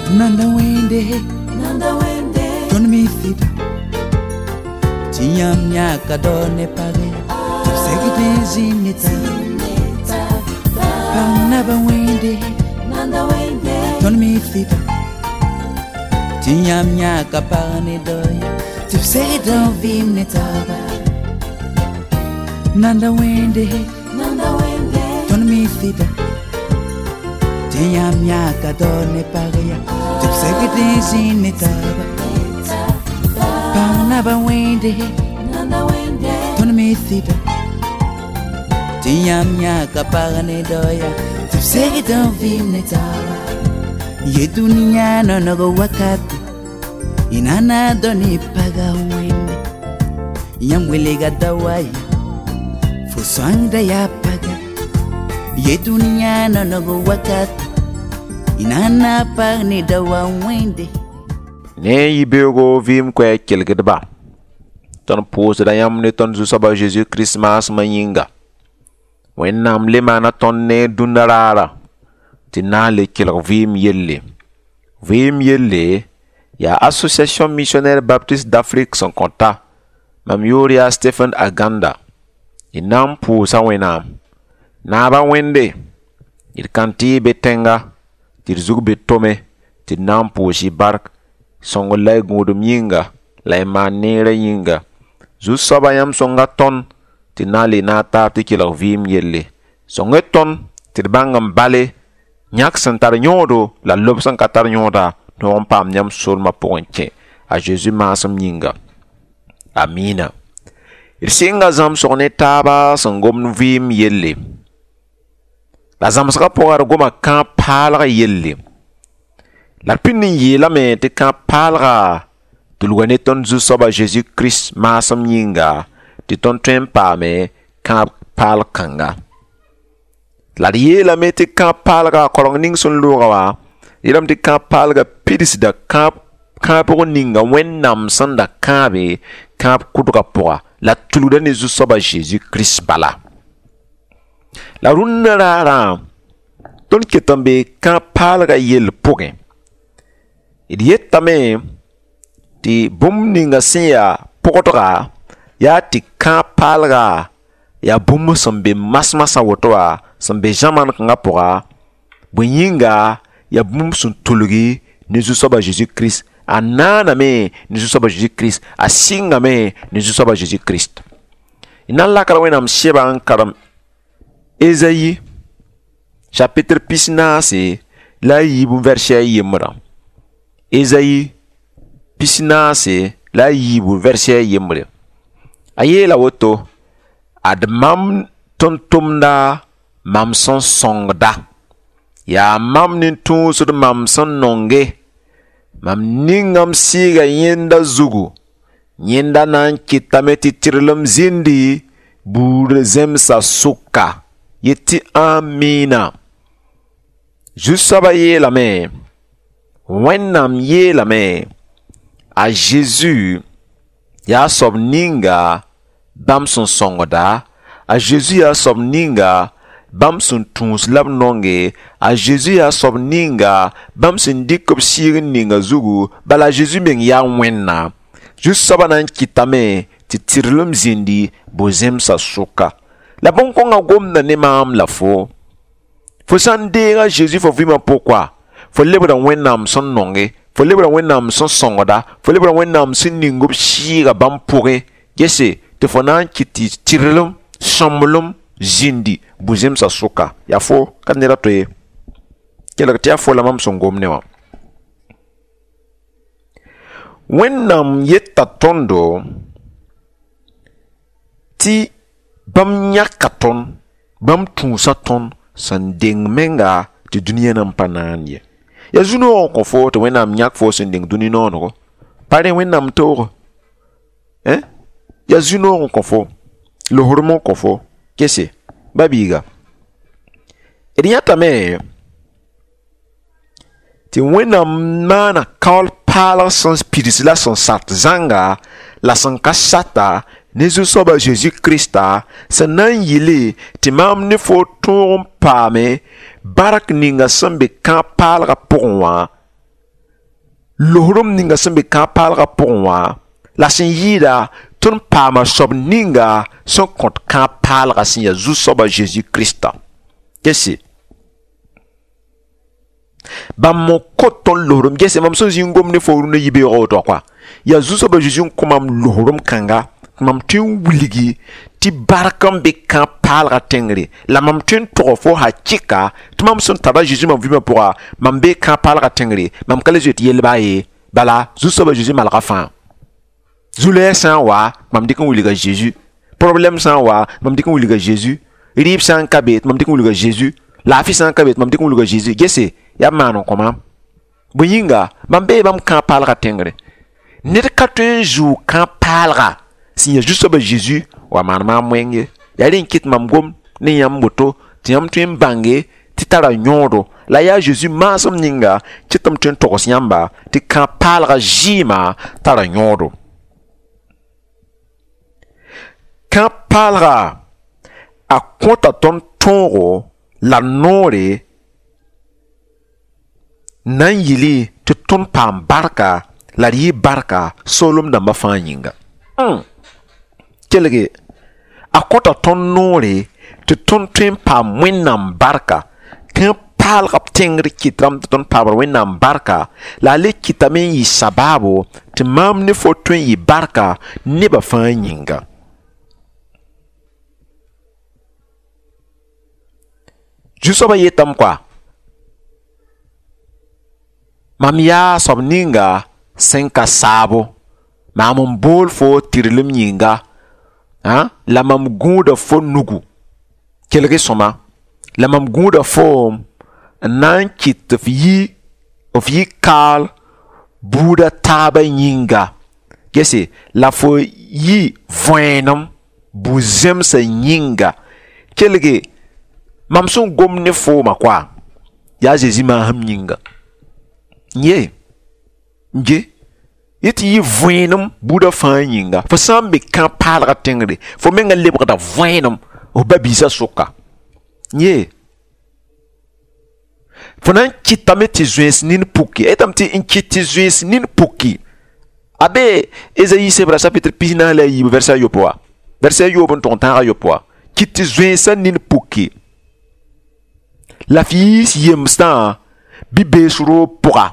Nanda wende Ton mi thita Tinyam nyaka done pare Tipsegite zinita Panaba wende Ton mi thita Tinyam nyaka pane doya Tipsegite vimnita Nanda wende Ton mi thita Tinyam nyaka done pare Tipsegite zinita Panaba wende Ton mi thita Tinyam nyaka pane doya Tipsegite vimnita Ye dunia no no wakati Inana doni paga wende Yamwele gadawai Fuswanga ya paga Ye dunia no no wakati Inana pani dawa wende Ne yibego vim kwe kelgedba Ton pose da yam ne ton zusaba Jésus Christmas manyinga Wennam le mana ton ne dundarara Tinale kelg vim yelle ya Association Missionnaire Baptiste d'Afrique son contact Mamioria Stephen Aganda Inam pose wenam Naba wende Il kanti betenga Tir zug betome Tir nam pose bark Songo lay ngudum yinga lay manere yinga Zus sabayam songa ton Tinali na tati kilaw vim yelle Songa ton tir bangam bale Nyak santar nyodo la lob san katar nyoda Non pam nyam solma ponche A Jésus masam yinga Amina Il singa zam sonne taba sangom vim yelle La zam saka pogar goma kan palga yelle La pini yela me te kan palga Tulwane ton zu soba Jésus Christ masam yinga Ti ton trempa me kan pal kanga La yela me te kan palga korong ning sun lugawa Yelam te kan palga pidis da kan po ninga wennam sanda kabe kan kutuka poa La tuludane zu soba Jésus Christ bala La runna rara Ton ketambe kan palga yel pogen Idiyetame ti bum ninga siya pokotoka ya ti kan palga ya bum sambe masmasa wotoa sambe jaman kanga poka bunyinga ya bum sun tulugi nizu soba Jésus Christ anana me nizu soba Jésus Christ asinga me nizu soba Jésus Christ inalla kala wenam sheba an karam Esaïe chapitre pisna se la yibu verset yemra Esaïe pisna se la yibu verset yemre aye la woto admam tontomda mam son songda ya mam nin tun sur mam son nonge mam ningam siga yenda zugu yenda nan kitameti tirlum zindi bur zemsa suka yeti amina jusaba ye la me wennam ye la me a Jésus ya sob ninga bam son songoda a Jésus ya sob ninga bam son tuns lab nonge a Jésus ya sob ninga bam son dikop sirin ninga zugu bala Jésus ben ya wenna just sabanan kitame ti tirlum zindi bozem sa suka la bon konga gomna ne mam la fo sandera Jésus fo vima pourquoi fo lebra wennam son nonge fo lebra wennam son songoda fo lebra wennam sin ningop shira bam pouré yese te fonan kiti tirlum somlum zindi buzem sa suka ya fo kanera toye kela tia fo la mam son gomne wa wennam yetta tondo ti bam nyakaton bam tunsa ton san ding menga ti dunia nam pananye ya zuno ko fo to wennam nyak fo san ding duni no no pare wennam to ya zuno ko fo le hormon ko fo kese babiga eriata me ti wennam mana kal pala son spirit la son sat zanga la son kasata Nezu soba Jésus Christa sanan yile ti mam ne fo ton pame barak ninga sambe kan palga pourwa lohrum ninga sẽn be kãag paalgã pʋgẽ wã la sẽn yɩɩda tõnd paama soab ninga sẽn kõt kãag paalgã sẽn yaa zu-soabã Jésus Krista. Gese bãmb mo kot tõnd lohrum gese mam sẽn zĩ n gom ne fo rũnã yibeoogã woto kɔa yaa zu-soabã Jésus n kõ mam lohrum kãnga mam tõe n wilgi tɩ bark n be kãag paalgã tẽngre la mam tõe n tog fo hakɩka tɩ mam sẽn tara Jésus mam vɩɩmã pʋga mam bee kãag paalgã tẽngre mam ka le zoet yelba ye bala zu-soabã Jésus malga fãa. Zulɛɛ sã n wa mam dɩk n wilga Jésus, problème sã n wa mam dɩk n wilga Jésus, rɩɩb sã n ka beet mam dɩk n wilga Jésus, laafɩ sã n ka beet mam dɩk n wilga Jésus. Gese yaa maan n kõ mam bõe yĩnga mam bee bãmb kãag paalgã tẽngre. Ned ka tõe n zuu kãag paalga sẽn yaa zu-soabã Jésus wa maan maam wẽng ye. yaa rẽ n kɩt mam gom ne yãmb woto tɩ yãmb tõe n bãnge tɩ tara yõodo la yaa Jésus maasem ninga tɩ tɩm tõe n togs yãmba tɩ kãag paalgã zɩɩmã tara yõodo. Kãag paalgã a kõta tõnd tõogo la noore na n yɩlɩ tɩ tõnd paam barka la d yɩ barka soolem dãmbã fãa yĩnga. Kelge a kõta tõnd noore tɩ tõnd tõe n paam wẽnnaam barka. Kãag paalgã b tẽngr kɩtame tɩ tõnd paamd wẽnnaam barka la a le kɩtame n yɩ sabaabo tɩ maam ne fo tõe n yɩ barka nebã fãa yĩnga. Zu-soabã yetame koa mam yaa soab ninga sẽn ka saabo maam n bool fo tɩrlem yĩnga la mam gũuda fo nugu kelg sõma la mam gũuda foom n na n kɩt tɩ f yɩ kaal buuda taabã yĩnga. Gese la fo yɩ vẽenem bu-zẽmsã yĩnga. Kelge mam sẽn gom ne foomã koa yaa Jésus maasem yĩnga. Ye yɩ tɩ yɩ vẽenem buudã fãa yĩnga. Fo sã n be kãag paalgã tẽngre fo menga lebgda vẽenem f ba-biisã sʋka. Ye fo na n kɩtame tɩ zoeens nin puki. Yetame tɩ n kɩt tɩ zoeens nin puki. A be Ezayi sebra chapitre pisna la yiib verset a yopoa. Verset a yoob n tʋg n tãagã yopoa. Kɩt tɩ zoeensã nin puki. La f yiis yemsã bi-bees roog pʋga.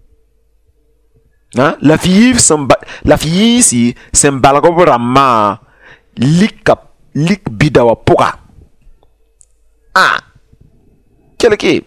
La f yiisi sẽn balg b rãmbã lik bida wã pʋga. Kelke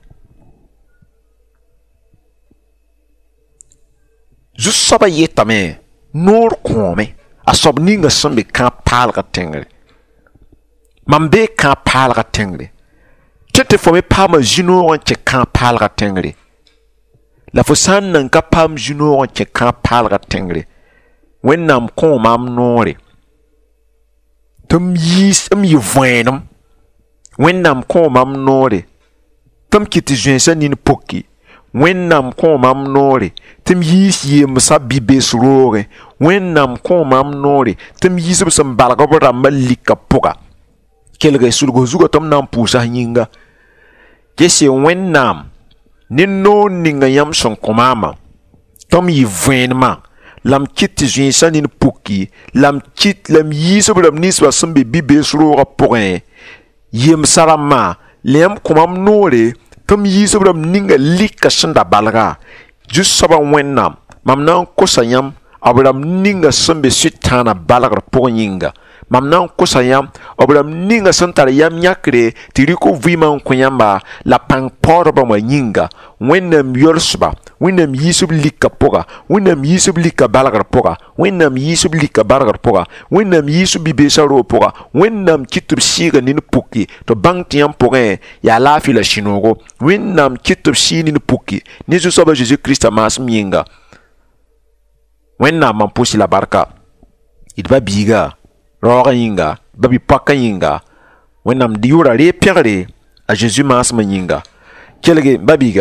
zu-soabã yetame noor kõome a soab ninga sẽn be kãag paalgã tẽngre. Mam bee kãag paalgã tẽngre tɩ fo me paama zu-noog n kẽ kãag paalgã tẽngre. La fo sã n nan ka paam zu-noog n kẽ kãag paalgã tẽngre wẽnnaam kõo maam noore tɩ m yɩ vẽenem. Wẽnnaam kõo maam noore tɩ m kɩt tɩ zoeensã nin puki. Wẽnnaam kõo maam noore tɩ m yiis yemsã bi-bees roogẽ. Wẽnnaam kõo maam noore tɩ m yiis b sẽn balg b rãmbã lika pʋga. Kelga sulgo zugã tɩ m na n pʋʋsa yĩnga. Gese wẽnnaam ne noor ninga yãmb sẽn kõ maamã tɩ m yɩ vẽenemã la m kɩt tɩ zoeensã nin puki la m yiis b rãmb ninsbã sẽn be bi-bees roogã pʋgẽ yemsã rãmbã la yãmb kõ mam noore tɩ m yiis b rãmb ninga lika sẽn da balga. Zu-soabã wẽnnaam mam na n kosa yãmb b rãmb ninga sẽn be sʋɩtãanã balgr pʋgẽ yĩnga. Mam na n kosa yãmb b rãmb ninga sẽn tar yam yãkre tɩ rɩk vɩɩmã n kõ yãmba la pãng paoodbã wã yĩnga. Wẽnnaam yolsba, wẽnnaam yiis b lika pʋga, wẽnnaam yiis b lika balgr pʋga, wẽnnaam yiis b lika bargr pʋga, wẽnnaam yiis b bi-beesã roog pʋga, wẽnnaam kɩt b sɩɩga nin puki tɩ bãng tɩ yãmb pʋgẽ yaa laafɩ la sũ-noogo. Wẽnnaam kɩt b sɩɩ nin puki ne zu-soabã Zeezi Kiristã maasem yĩnga. Wẽnnaam mam pʋsy la barka d ba-biiga raoogã yĩnga, ba-bi-poakã yĩnga. Wẽnnaam d yʋʋra ree pẽgre a Zeezi maasmã yĩnga. Kelge ba-biiga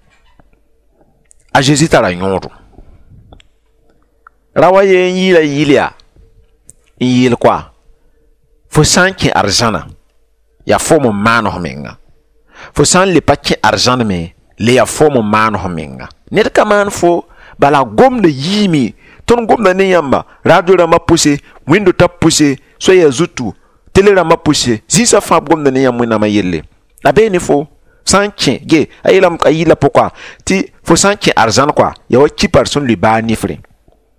a Zeezi tara yõodo. Ra wa yee n yɩɩla yɩl yaa n yɩɩl koa fo sã n kẽ arzãna yaa foom n maan f menga. Fo sã n le pa kẽ arzãn me le yaa foom n maan f menga. Ned ka maan fo bala gomda yimi ton gomda ne yamba radio rama poussé window tap poussé soya zutu télé rama poussé zisa fa gomda ne yam wina ma yelle la be ni fo sanche ge ayila pourquoi ti fo sanche argent quoi ya wa qui personne lui ba ni frère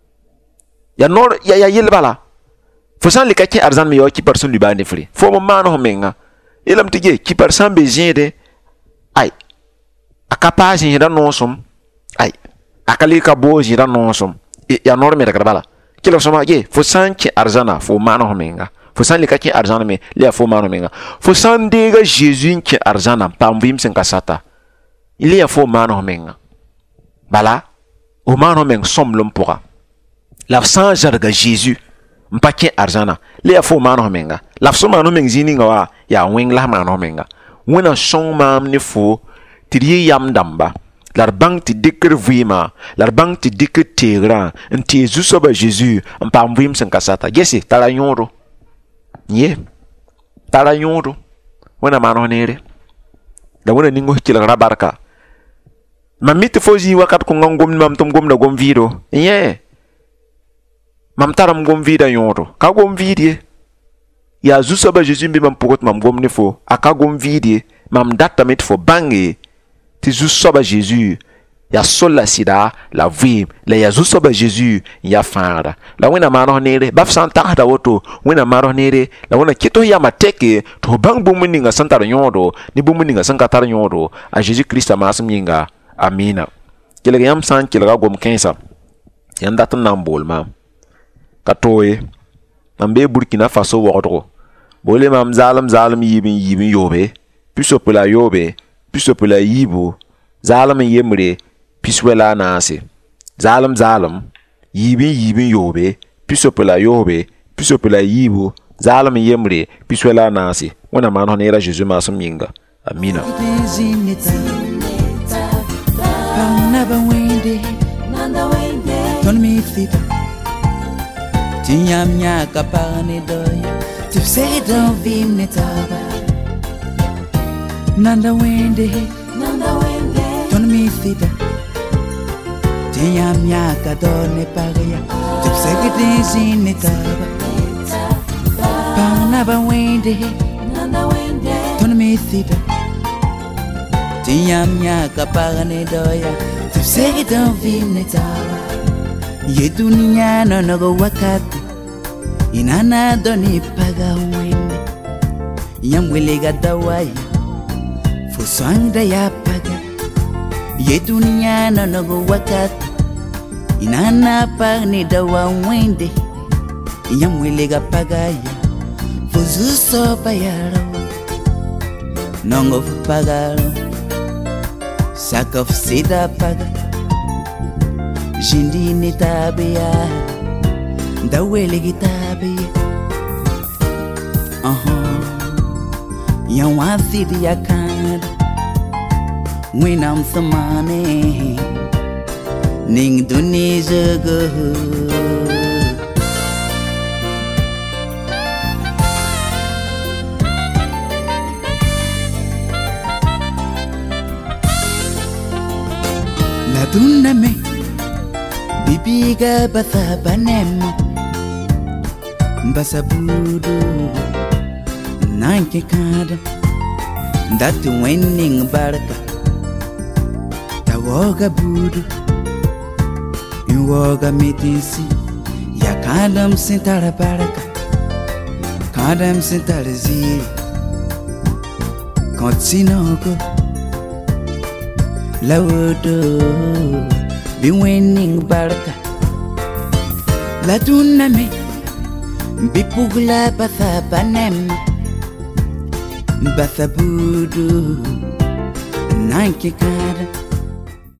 ya nor ya yelle bala fo san le ka ki argent mi ya wa qui personne lui ba ni frère fo mo mano ho menga elam ti ge qui personne besoin de ay akapa jira non som ay akali ka bo jira non som ya nor me daga bala kilo soma ge fo sanche argent fo mano ho menga fo san le ka ki argent me le fo mano menga fo san de ga jésus ki argent na pam vim sen kasata il y a fo mano menga bala o mano meng som lom pora la san jarga jésus mpa ki argent na le fo mano menga la so mano meng zini ngawa ya wing la mano menga wona song mam ni fo tri yam damba lar bang ti dikr vima lar bang ti dikr tegra nti jesus ba jésus mpa vim sen kasata gesi tala nyoro ye tara yoro wana mano nere da wana ningo kila rabarka mamite fozi wakat ko ngom mam tum gom na gom video ye mam taram gom vida yoro ka gom vidie ya zusa ba jesus bi mam pokot mam gom ne fo aka gom vidie mam data met fo bangi ti zusa ba jesus ya sola sida la vie la ya zusa ba jesus ya fara la wena mano nere baf santa da woto wena maro nere la wena kito ya mateke to bang bumuni nga santa nyodo ni bumuni nga sanka tar nyodo a jesus christ masum yinga amina kele yam san kele gom kensa yanda tan nambol ma katoye mambe burkina faso woto bole mam zalam yibin yobe piso pula yobe piso pula yibo zalam yemre piswela nasi zalam yibin yobe pisopela yobe pisopela yibo zalam yemre piswela nasi wana mano nera jesus masum yinga amina Tiam nyaka done pagaya tip segede zine taba Pang ba wende ton me thida Tiam nyaka pagane doya tip segede vine taba Ye dunia no go wakati inana doni paga wende Yam wilega dawai fuswanga ya paga Ye dunia no go wakati inana pagni dawa wende yamwilega pagaya fuzuso bayaro nongo pagalo sakof sida paga jindini tabia dawele gitabia yawathidi yakanda when I'm the money ning dunija go la dunna me bibi ga batha banem basabudu nanke kada that winning barka tawoga budu Iwoga mitisi ya kadam sentara baraka kadam sentara ziri kotsinogo lawdo bi winning baraka la tuname bi pugla batha banem batha budu nanke ka